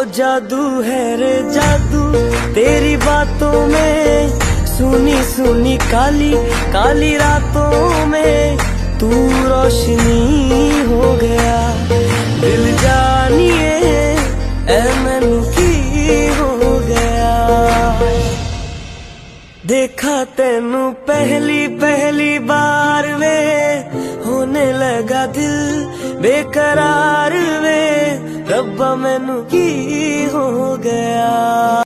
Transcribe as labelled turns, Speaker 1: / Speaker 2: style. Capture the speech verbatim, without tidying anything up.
Speaker 1: जादू है रे जादू तेरी बातों में, सुनी सुनी काली काली रातों में तू रोशनी हो गया। दिल जानिए ऐ मैनू की हो गया। देखा तेनू पहली पहली बार वे, होने लगा दिल बेकरार वे, रब्बा मैनू की हो गया।